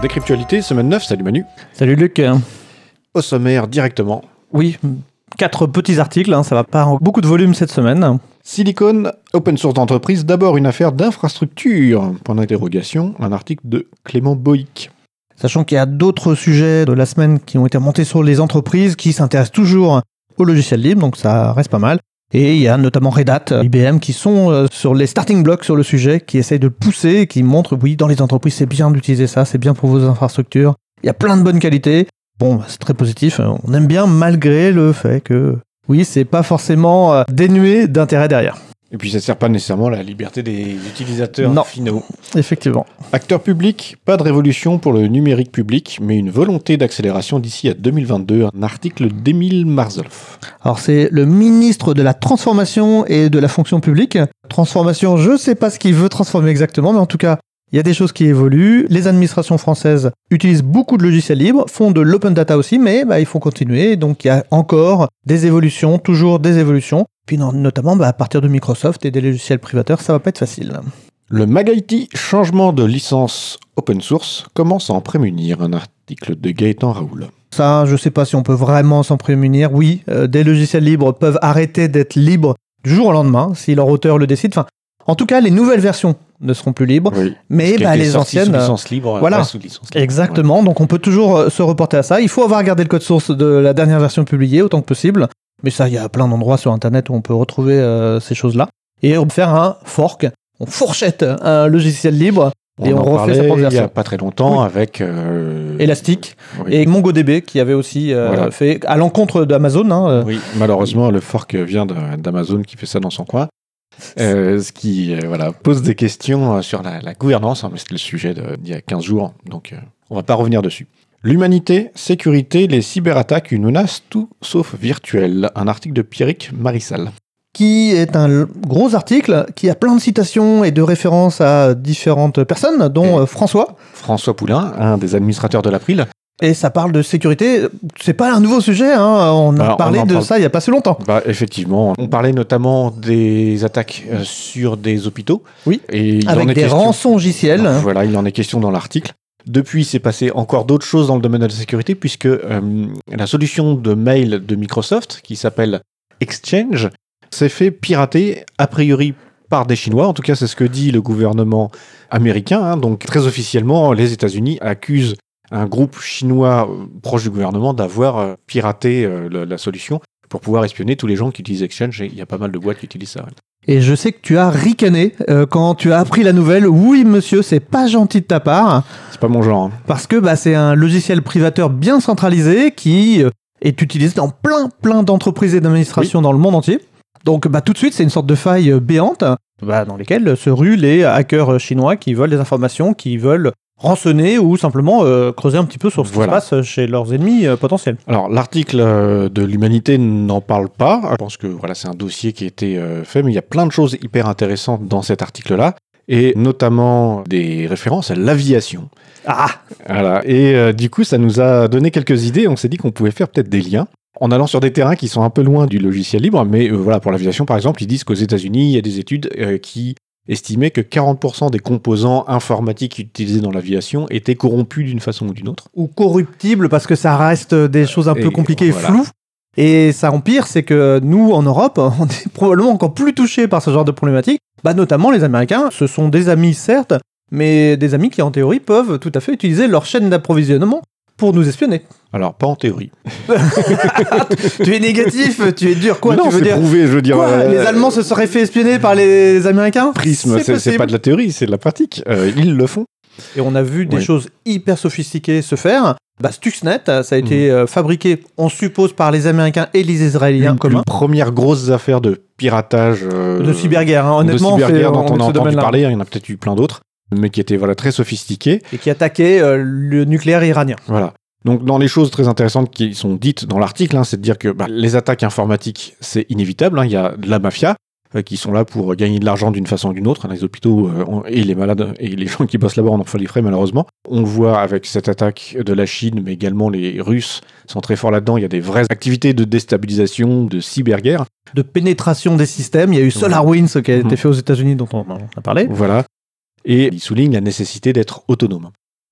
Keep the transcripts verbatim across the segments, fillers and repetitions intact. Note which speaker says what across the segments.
Speaker 1: Décryptualité, semaine neuf, salut Manu.
Speaker 2: Salut Luc.
Speaker 1: Au sommaire, directement.
Speaker 2: Oui, quatre petits articles, hein, ça va pas beaucoup de volume cette semaine.
Speaker 1: Silicon, open source d'entreprise, d'abord une affaire d'infrastructure. Point d'interrogation, un article de Clément Boïc.
Speaker 2: Sachant qu'il y a d'autres sujets de la semaine qui ont été remontés sur les entreprises qui s'intéressent toujours au logiciel libre, donc ça reste pas mal. Et il y a notamment Red Hat, I B M qui sont sur les starting blocks sur le sujet, qui essayent de le pousser et qui montrent, oui, dans les entreprises, c'est bien d'utiliser ça, c'est bien pour vos infrastructures. Il y a plein de bonnes qualités. Bon, c'est très positif. On aime bien malgré le fait que, oui, c'est pas forcément dénué d'intérêt derrière.
Speaker 1: Et puis ça ne sert pas nécessairement à la liberté des utilisateurs
Speaker 2: non,
Speaker 1: finaux.
Speaker 2: Effectivement.
Speaker 1: Acteur public, pas de révolution pour le numérique public, mais une volonté d'accélération d'ici à deux mille vingt-deux. Un article d'Émile Marzolf.
Speaker 2: Alors c'est le ministre de la Transformation et de la Fonction publique. Transformation, je ne sais pas ce qu'il veut transformer exactement, mais en tout cas, il y a des choses qui évoluent. Les administrations françaises utilisent beaucoup de logiciels libres, font de l'open data aussi, mais bah, il faut continuer. Donc il y a encore des évolutions, toujours des évolutions. Puis non, notamment bah, à partir de Microsoft et des logiciels privateurs, ça va pas être facile.
Speaker 1: Le MagIT, changement de licence open source, comment s'en prémunir? Un article de Gaëtan Raoul.
Speaker 2: Ça, je ne sais pas si on peut vraiment s'en prémunir. Oui, euh, des logiciels libres peuvent arrêter d'être libres du jour au lendemain, si leur auteur le décide. Enfin, en tout cas, les nouvelles versions ne seront plus libres,
Speaker 1: oui,
Speaker 2: mais bah, les anciennes
Speaker 1: sous licence libre,
Speaker 2: voilà,
Speaker 1: sous licence libre.
Speaker 2: Exactement. Ouais. Donc on peut toujours euh, se reporter à ça. Il faut avoir regardé le code source de la dernière version publiée autant que possible. Mais ça, il y a plein d'endroits sur Internet où on peut retrouver euh, ces choses-là. Et on peut faire un fork, on fourchette un logiciel libre
Speaker 1: on
Speaker 2: et on refait sa propre version.
Speaker 1: Il n'y a pas très longtemps
Speaker 2: oui.
Speaker 1: avec euh...
Speaker 2: Elastic
Speaker 1: oui.
Speaker 2: et MongoDB qui avait aussi euh, voilà. fait à l'encontre d'Amazon. Hein,
Speaker 1: oui, malheureusement, le fork vient d'Amazon qui fait ça dans son coin. Euh, ce qui euh, voilà, pose des questions euh, sur la, la gouvernance, hein, mais c'était le sujet d'il y a quinze jours, donc euh, on ne va pas revenir dessus. L'humanité, sécurité, les cyberattaques, une menace tout sauf virtuelle. Un article de Pierrick Marissal.
Speaker 2: Qui est un gros article qui a plein de citations et de références à différentes personnes, dont euh, François.
Speaker 1: François Poulain, un des administrateurs de l'April.
Speaker 2: Et ça parle de sécurité. C'est pas un nouveau sujet, hein. On a bah, parlé on de parle... ça il n'y a pas si longtemps.
Speaker 1: Bah, effectivement. On parlait notamment des attaques euh, sur des hôpitaux.
Speaker 2: Oui,
Speaker 1: et il
Speaker 2: avec
Speaker 1: en est
Speaker 2: des
Speaker 1: question...
Speaker 2: rançongiciels.
Speaker 1: Alors, voilà, il en est question dans l'article. Depuis, il s'est passé encore d'autres choses dans le domaine de la sécurité, puisque euh, la solution de mail de Microsoft, qui s'appelle Exchange, s'est fait pirater, a priori par des Chinois. En tout cas, c'est ce que dit le gouvernement américain. Hein. Donc, très officiellement, les États-Unis accusent un groupe chinois proche du gouvernement d'avoir euh, piraté euh, la, la solution pour pouvoir espionner tous les gens qui utilisent Exchange. Et il y a pas mal de boîtes qui utilisent ça. Ouais.
Speaker 2: Et je sais que tu as ricané euh, quand tu as appris la nouvelle. Oui, monsieur, c'est pas gentil de ta part.
Speaker 1: C'est pas mon genre. Hein.
Speaker 2: Parce que bah, c'est un logiciel privateur bien centralisé qui euh, est utilisé dans plein, plein d'entreprises et d'administrations oui. dans le monde entier. Donc bah, tout de suite, c'est une sorte de faille béante bah, dans lesquelles se ruent les hackers chinois qui veulent des informations, qui veulent rançonner ou simplement euh, creuser un petit peu sur ce voilà. qui se passe chez leurs ennemis euh, potentiels.
Speaker 1: Alors, l'article euh, de l'Humanité n'en parle pas. Je pense que voilà, c'est un dossier qui a été euh, fait, mais il y a plein de choses hyper intéressantes dans cet article-là, et notamment des références à l'aviation.
Speaker 2: Ah
Speaker 1: voilà. Et euh, du coup, ça nous a donné quelques idées. On s'est dit qu'on pouvait faire peut-être des liens en allant sur des terrains qui sont un peu loin du logiciel libre, mais euh, voilà, pour l'aviation, par exemple, ils disent qu'aux États-Unis, il y a des études euh, qui estimait que quarante pour cent des composants informatiques utilisés dans l'aviation étaient corrompus d'une façon ou d'une autre.
Speaker 2: Ou corruptibles, parce que ça reste des choses un peu et compliquées voilà. et floues. Et ça empire, c'est que nous, en Europe, on est probablement encore plus touchés par ce genre de problématiques. Bah, notamment les Américains, ce sont des amis, certes, mais des amis qui, en théorie, peuvent tout à fait utiliser leur chaîne d'approvisionnement pour nous espionner.
Speaker 1: Alors, pas en théorie.
Speaker 2: Tu es négatif, tu es dur, quoi?
Speaker 1: Non,
Speaker 2: tu veux
Speaker 1: c'est
Speaker 2: dire
Speaker 1: prouvé, je veux dire.
Speaker 2: Euh... Les Allemands se seraient fait espionner par les Américains?
Speaker 1: Prisme, c'est, c'est pas de la théorie, c'est de la pratique. Euh, ils le font.
Speaker 2: Et on a vu des
Speaker 1: oui.
Speaker 2: choses hyper sophistiquées se faire. Bah, Stuxnet, ça a été mmh. euh, fabriqué, on suppose, par les Américains et les Israéliens
Speaker 1: une,
Speaker 2: communs.
Speaker 1: Une première grosse affaire de piratage. Euh,
Speaker 2: de cyberguerre, hein. Honnêtement.
Speaker 1: De cyberguerre dont on,
Speaker 2: on
Speaker 1: a entendu parler, il y en a peut-être eu plein d'autres, mais qui étaient voilà, très sophistiquées.
Speaker 2: Et qui attaquaient euh, le nucléaire iranien.
Speaker 1: Voilà. Donc, dans les choses très intéressantes qui sont dites dans l'article, hein, c'est de dire que bah, les attaques informatiques, c'est inévitable. Hein, il y a de la mafia euh, qui sont là pour gagner de l'argent d'une façon ou d'une autre. Hein, les hôpitaux euh, on, et les malades et les gens qui bossent là-bas en en font les frais, malheureusement. On le voit avec cette attaque de la Chine, mais également les Russes sont très forts là-dedans. Il y a des vraies activités de déstabilisation, de cyberguerre.
Speaker 2: De pénétration des systèmes. Il y a eu SolarWinds qui a été fait aux États-Unis, dont on a parlé.
Speaker 1: Voilà. Et il souligne la nécessité d'être autonome.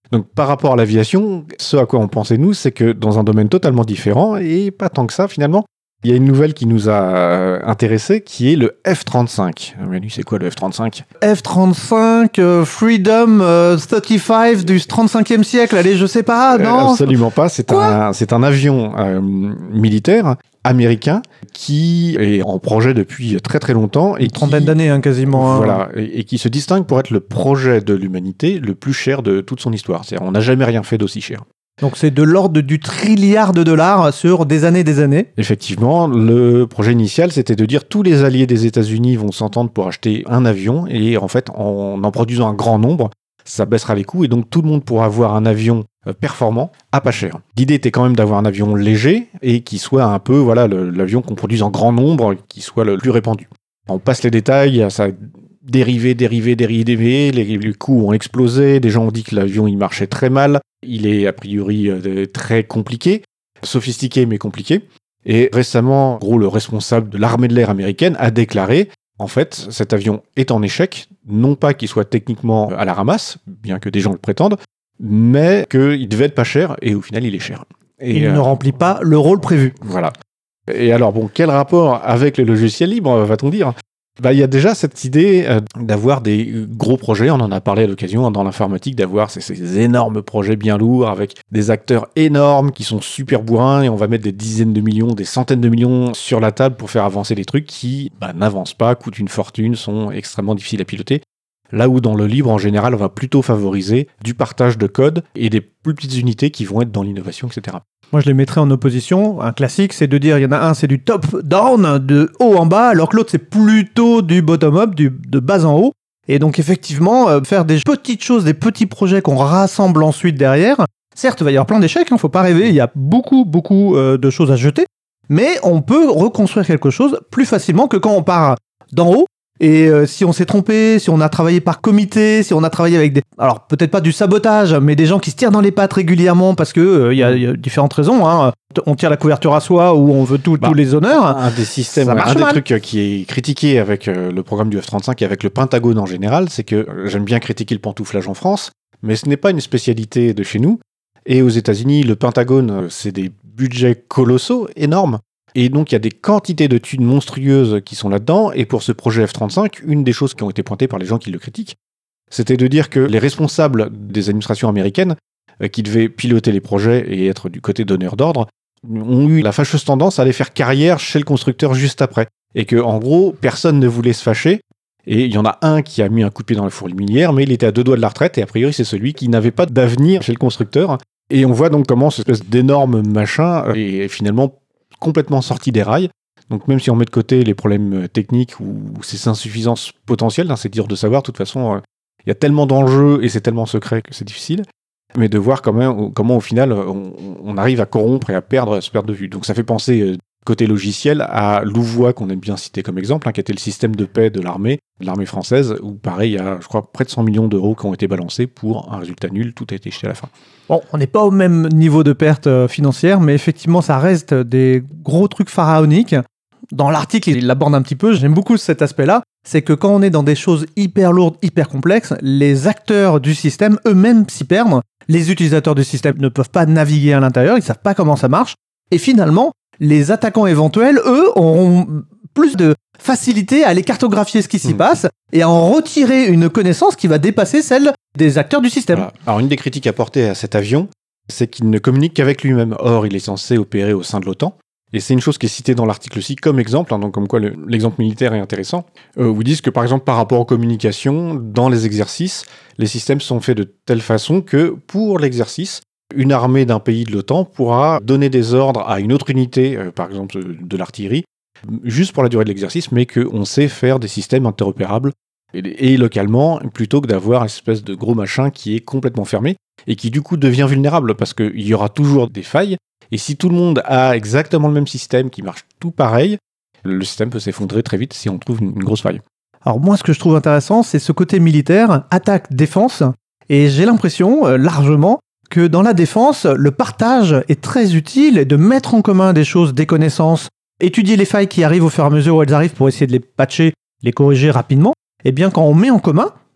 Speaker 1: Donc par rapport à l'aviation, ce à quoi on pensait nous, c'est que dans un domaine totalement différent, et pas tant que ça finalement, il y a une nouvelle qui nous a intéressés, qui est le F trente-cinq. Mais lui, c'est quoi le F trente-cinq ?
Speaker 2: F trente-cinq, euh, Freedom euh, trente-cinq du trente-cinquième siècle, allez, je sais pas, non
Speaker 1: euh, Absolument pas, c'est un, c'est un avion euh, militaire américain qui est en projet depuis très très longtemps. Et
Speaker 2: Une trentaine
Speaker 1: qui,
Speaker 2: d'années, hein, quasiment.
Speaker 1: Voilà, et, et qui se distingue pour être le projet de l'humanité le plus cher de toute son histoire. C'est-à-dire, on n'a jamais rien fait d'aussi cher.
Speaker 2: Donc c'est de l'ordre du trilliard de dollars sur des années et des années.
Speaker 1: Effectivement, le projet initial, c'était de dire tous les alliés des États-Unis vont s'entendre pour acheter un avion, et en fait, en en produisant un grand nombre, ça baissera les coûts, et donc tout le monde pourra avoir un avion performant à pas cher. L'idée était quand même d'avoir un avion léger et qui soit un peu voilà le, l'avion qu'on produise en grand nombre, qui soit le plus répandu. On passe les détails, ça a dérivé, dérivé, dérivé, les, les coûts ont explosé, des gens ont dit que l'avion il marchait très mal, il est a priori euh, très compliqué, sophistiqué mais compliqué. Et récemment, en gros, le responsable de l'armée de l'air américaine a déclaré en fait, cet avion est en échec, non pas qu'il soit techniquement à la ramasse, bien que des gens le prétendent, mais qu'il devait être pas cher, et au final, il est cher. Et
Speaker 2: il euh, ne remplit pas le rôle prévu.
Speaker 1: Voilà. Et alors, bon, quel rapport avec le logiciel libre, va-t-on dire ? Bah, il y a déjà cette idée euh, d'avoir des gros projets, on en a parlé à l'occasion dans l'informatique, d'avoir ces, ces énormes projets bien lourds avec des acteurs énormes qui sont super bourrins, et on va mettre des dizaines de millions, des centaines de millions sur la table pour faire avancer des trucs qui bah, n'avancent pas, coûtent une fortune, sont extrêmement difficiles à piloter. Là où dans le libre, en général, on va plutôt favoriser du partage de code et des plus petites unités qui vont être dans l'innovation, et cetera.
Speaker 2: Moi, je les mettrais en opposition. Un classique, c'est de dire, il y en a un, c'est du top-down, de haut en bas, alors que l'autre, c'est plutôt du bottom-up, du, de bas en haut. Et donc, effectivement, euh, faire des petites choses, des petits projets qu'on rassemble ensuite derrière. Certes, il va y avoir plein d'échecs, il hein, ne faut pas rêver, il y a beaucoup, beaucoup euh, de choses à jeter. Mais on peut reconstruire quelque chose plus facilement que quand on part d'en haut. Et euh, si on s'est trompé, si on a travaillé par comité, si on a travaillé avec des... Alors, peut-être pas du sabotage, mais des gens qui se tirent dans les pattes régulièrement parce qu'il euh, y, y a différentes raisons. Hein. On tire la couverture à soi ou on veut tout, bah, tous les honneurs.
Speaker 1: Un des systèmes, un mal. des trucs qui est critiqué avec euh, le programme du F trente-cinq et avec le Pentagone en général, c'est que euh, j'aime bien critiquer le pantouflage en France, mais ce n'est pas une spécialité de chez nous. Et aux États-Unis, le Pentagone, euh, c'est des budgets colossaux, énormes. Et donc, il y a des quantités de thunes monstrueuses qui sont là-dedans. Et pour ce projet F trente-cinq, une des choses qui ont été pointées par les gens qui le critiquent, c'était de dire que les responsables des administrations américaines, euh, qui devaient piloter les projets et être du côté donneur d'ordre, ont eu la fâcheuse tendance à aller faire carrière chez le constructeur juste après. Et que, en gros, personne ne voulait se fâcher. Et il y en a un qui a mis un coup de pied dans la fourmilière, mais il était à deux doigts de la retraite. Et a priori, c'est celui qui n'avait pas d'avenir chez le constructeur. Et on voit donc comment cette espèce d'énorme machin est finalement complètement sorti des rails. Donc même si on met de côté les problèmes techniques ou ces insuffisances potentielles, hein, c'est dur de savoir, de toute façon, il euh, y a tellement d'enjeux et c'est tellement secret que c'est difficile, mais de voir comment, comment au final on, on arrive à corrompre et à perdre, à se perdre de vue. Donc ça fait penser, euh, côté logiciel, à Louvois, qu'on aime bien citer comme exemple, hein, qui était le système de paix de l'armée, de l'armée française, où pareil, il y a, je crois, près de cent millions d'euros qui ont été balancés pour un résultat nul, tout a été jeté à la fin.
Speaker 2: Bon, on n'est pas au même niveau de perte euh, financière, mais effectivement, ça reste des gros trucs pharaoniques. Dans l'article, il l'aborde un petit peu, j'aime beaucoup cet aspect-là, c'est que quand on est dans des choses hyper lourdes, hyper complexes, les acteurs du système eux-mêmes s'y perdent, les utilisateurs du système ne peuvent pas naviguer à l'intérieur, ils ne savent pas comment ça marche, et finalement, les attaquants éventuels, eux, auront plus de facilité à aller cartographier ce qui s'y mmh. passe et à en retirer une connaissance qui va dépasser celle des acteurs du système.
Speaker 1: Voilà. Alors, une des critiques apportées à cet avion, c'est qu'il ne communique qu'avec lui-même. Or, il est censé opérer au sein de l'OTAN. Et c'est une chose qui est citée dans l'article aussi comme exemple, hein, donc comme quoi le, l'exemple militaire est intéressant, euh, où ils disent que par exemple par rapport aux communications, dans les exercices, les systèmes sont faits de telle façon que pour l'exercice, une armée d'un pays de l'OTAN pourra donner des ordres à une autre unité, euh, par exemple de l'artillerie, juste pour la durée de l'exercice, mais qu'on sait faire des systèmes interopérables et, et localement, plutôt que d'avoir une espèce de gros machin qui est complètement fermé et qui du coup devient vulnérable parce qu'il y aura toujours des failles. Et si tout le monde a exactement le même système qui marche tout pareil, le système peut s'effondrer très vite si on trouve une, une grosse faille.
Speaker 2: Alors moi, ce que je trouve intéressant, c'est ce côté militaire, attaque-défense, et j'ai l'impression, euh, largement, que dans la défense, le partage est très utile, et de mettre en commun des choses, des connaissances, étudier les failles qui arrivent au fur et à mesure où elles arrivent pour essayer de les patcher, les corriger rapidement. Et bien quand on met en commun,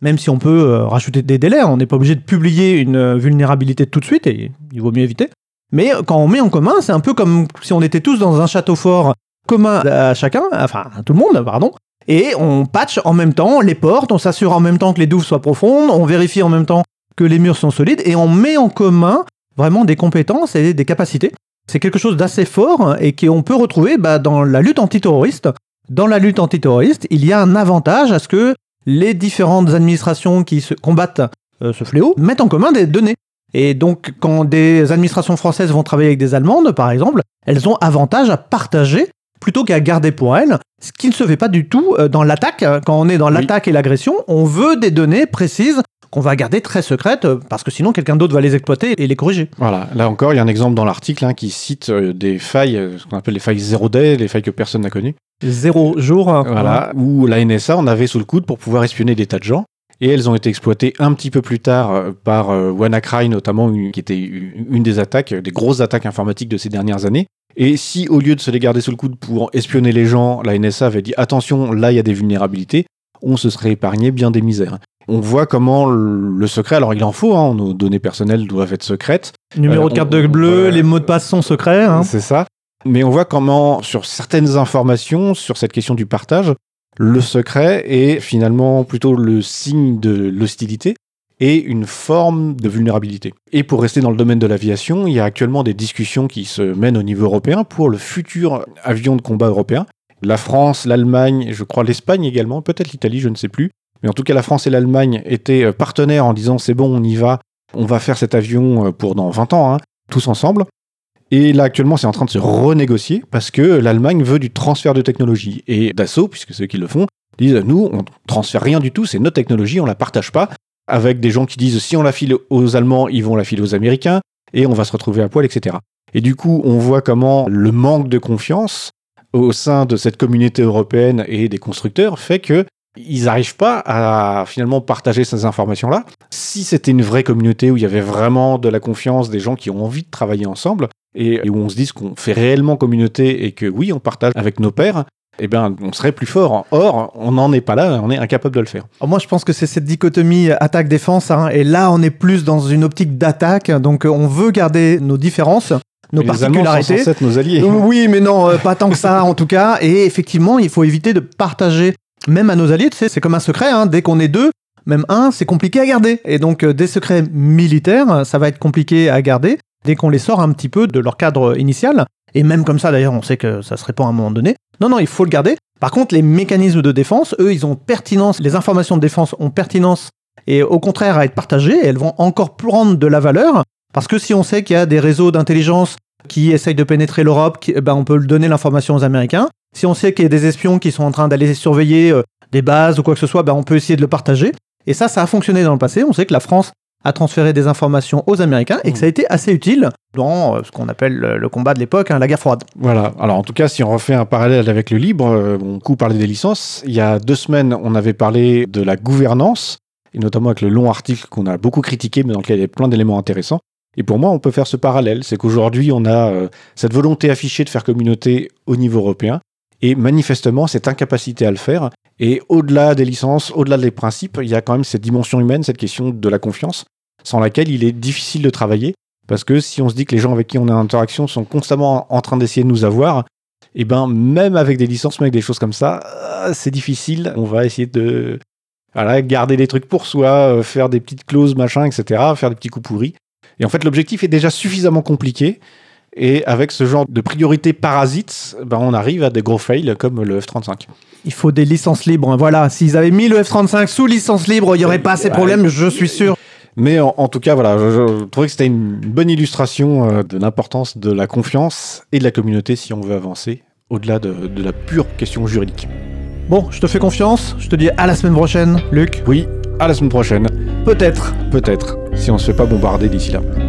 Speaker 2: même si on peut euh, rajouter des délais, on n'est pas obligé de publier une euh, vulnérabilité tout de suite, et il vaut mieux éviter. Mais quand on met en commun, c'est un peu comme si on était tous dans un château fort commun à chacun, enfin à tout le monde, pardon, et on patch en même temps les portes, on s'assure en même temps que les douves soient profondes, on vérifie en même temps que les murs sont solides, et on met en commun vraiment des compétences et des capacités. C'est quelque chose d'assez fort et qu'on peut retrouver bah, dans la lutte antiterroriste. Dans la lutte antiterroriste, il y a un avantage à ce que les différentes administrations qui se combattent euh, ce fléau mettent en commun des données. Et donc, quand des administrations françaises vont travailler avec des Allemandes, par exemple, elles ont avantage à partager plutôt qu'à garder pour elles, ce qui ne se fait pas du tout dans l'attaque. Quand on est dans l'attaque oui. et l'agression, on veut des données précises qu'on va garder très secrètes, parce que sinon quelqu'un d'autre va les exploiter et les corriger.
Speaker 1: Voilà, là encore, il y a un exemple dans l'article hein, qui cite euh, des failles, euh, ce qu'on appelle les failles zéro day, les failles que personne n'a connues.
Speaker 2: Zéro jour.
Speaker 1: Voilà, ouais. Où la N S A en avait sous le coude pour pouvoir espionner des tas de gens. Et elles ont été exploitées un petit peu plus tard euh, par euh, WannaCry, notamment, une, qui était une des attaques, des grosses attaques informatiques de ces dernières années. Et si, au lieu de se les garder sous le coude pour espionner les gens, la N S A avait dit « Attention, là, il y a des vulnérabilités », on se serait épargné bien des misères. On voit comment le secret, alors il en faut, hein, nos données personnelles doivent être secrètes.
Speaker 2: Numéro euh, de carte de bleu, euh, les mots de passe sont secrets. Hein.
Speaker 1: C'est ça. Mais on voit comment, sur certaines informations, sur cette question du partage, le secret est finalement plutôt le signe de l'hostilité et une forme de vulnérabilité. Et pour rester dans le domaine de l'aviation, il y a actuellement des discussions qui se mènent au niveau européen pour le futur avion de combat européen. La France, l'Allemagne, je crois l'Espagne également, peut-être l'Italie, je ne sais plus. Mais en tout cas, la France et l'Allemagne étaient partenaires en disant « c'est bon, on y va, on va faire cet avion pour dans vingt ans, hein, tous ensemble ». Et là, actuellement, c'est en train de se renégocier parce que l'Allemagne veut du transfert de technologie. Et Dassault, puisque c'est eux qui le font, disent « nous, on ne transfère rien du tout, c'est notre technologie, on ne la partage pas ». Avec des gens qui disent « si on la file aux Allemands, ils vont la filer aux Américains, et on va se retrouver à poil, et cetera » Et du coup, on voit comment le manque de confiance au sein de cette communauté européenne et des constructeurs fait que ils n'arrivent pas à finalement partager ces informations-là. Si c'était une vraie communauté où il y avait vraiment de la confiance, des gens qui ont envie de travailler ensemble, et où on se dise qu'on fait réellement communauté et que oui, on partage avec nos pairs, eh bien, on serait plus fort. Or, on n'en est pas là, on est incapable de le faire.
Speaker 2: Alors moi, je pense que c'est cette dichotomie attaque-défense, hein, et là, on est plus dans une optique d'attaque, donc on veut garder nos différences, nos
Speaker 1: et
Speaker 2: particularités.
Speaker 1: Les Allemands sont censés être nos alliés.
Speaker 2: Oui, mais non, euh, pas tant que ça, en tout cas. Et effectivement, il faut éviter de partager même à nos alliés, tu sais, c'est comme un secret, hein, dès qu'on est deux, même un, c'est compliqué à garder. Et donc, euh, des secrets militaires, ça va être compliqué à garder dès qu'on les sort un petit peu de leur cadre initial. Et même comme ça, d'ailleurs, on sait que ça se répand à un moment donné. Non, non, il faut le garder. Par contre, les mécanismes de défense, eux, ils ont pertinence, les informations de défense ont pertinence et au contraire à être partagées, et elles vont encore prendre de la valeur, parce que si on sait qu'il y a des réseaux d'intelligence qui essayent de pénétrer l'Europe, qui, ben, on peut donner l'information aux Américains. Si on sait qu'il y a des espions qui sont en train d'aller surveiller euh, des bases ou quoi que ce soit, ben on peut essayer de le partager. Et ça, ça a fonctionné dans le passé. On sait que la France a transféré des informations aux Américains et que ça a été assez utile dans euh, ce qu'on appelle le, le combat de l'époque, hein, la guerre froide.
Speaker 1: Voilà. Alors en tout cas, si on refait un parallèle avec le libre, euh, on coup parlait des licences. Il y a deux semaines, on avait parlé de la gouvernance, et notamment avec le long article qu'on a beaucoup critiqué, mais dans lequel il y a plein d'éléments intéressants. Et pour moi, on peut faire ce parallèle. C'est qu'aujourd'hui, on a euh, cette volonté affichée de faire communauté au niveau européen. Et manifestement, cette incapacité à le faire. Et au-delà des licences, au-delà des principes, il y a quand même cette dimension humaine, cette question de la confiance, sans laquelle il est difficile de travailler. Parce que si on se dit que les gens avec qui on est en interaction sont constamment en train d'essayer de nous avoir, et ben même avec des licences, même avec des choses comme ça, c'est difficile. On va essayer de voilà, garder des trucs pour soi, faire des petites clauses, machin, et cetera, faire des petits coups pourris. Et en fait, l'objectif est déjà suffisamment compliqué. Et avec ce genre de priorité parasite, ben on arrive à des gros fails comme le F trente-cinq.
Speaker 2: Il faut des licences libres. Voilà, s'ils avaient mis le F trente-cinq sous licence libre, il n'y aurait pas ces problèmes, je suis sûr.
Speaker 1: Mais en, en tout cas, voilà, je, je trouvais que c'était une bonne illustration euh, de l'importance de la confiance et de la communauté si on veut avancer, au-delà de, de la pure question juridique.
Speaker 2: Bon, je te fais confiance. Je te dis à la semaine prochaine, Luc.
Speaker 1: Oui, à la semaine prochaine.
Speaker 2: Peut-être.
Speaker 1: Peut-être, si on ne se fait pas bombarder d'ici là.